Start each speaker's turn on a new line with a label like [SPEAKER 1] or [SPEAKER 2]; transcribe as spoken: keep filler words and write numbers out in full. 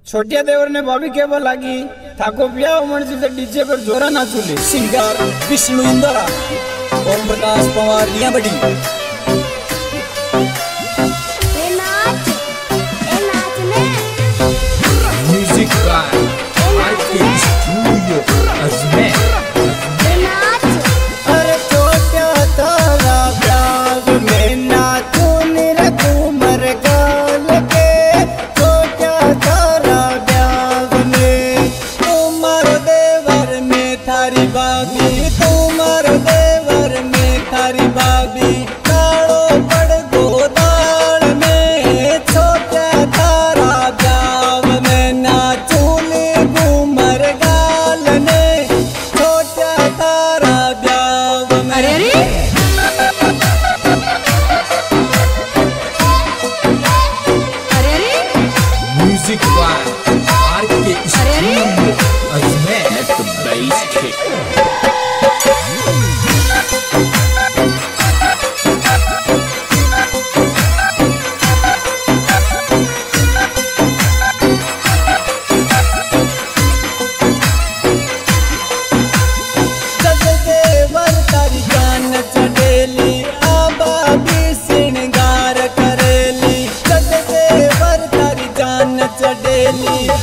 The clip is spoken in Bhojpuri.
[SPEAKER 1] छोटिया देवर ने भाभी के बोलागी थाको ब्याह उमड़ से डीजे पर जोरा नाचू ले।
[SPEAKER 2] सिंगर विष्णु इंदरा, ओम प्रकाश पवार लिया बड़ी।
[SPEAKER 3] Music by RK studio Ajmer.
[SPEAKER 1] अरे छोटिया तारा ब्याह में नाचू निरकुमर गाल के। छोटिया तारा ब्याह में तुमार देवर में थारी भाभी, तुमार देवर में थारी भाभी काड़ो पड़ गोदाल में। छोटिया तारा ब्याह में नाचू घूमर गाल ने। छोटिया तारा ब्याह में
[SPEAKER 4] अरे अरे अरे अरे
[SPEAKER 3] music by RK studio Ajmer. Let the bass kick.
[SPEAKER 1] देवर तारी जान चढ़ेली आबा भी श्रृंगार करेली। देवर तारी जान चढ़ेली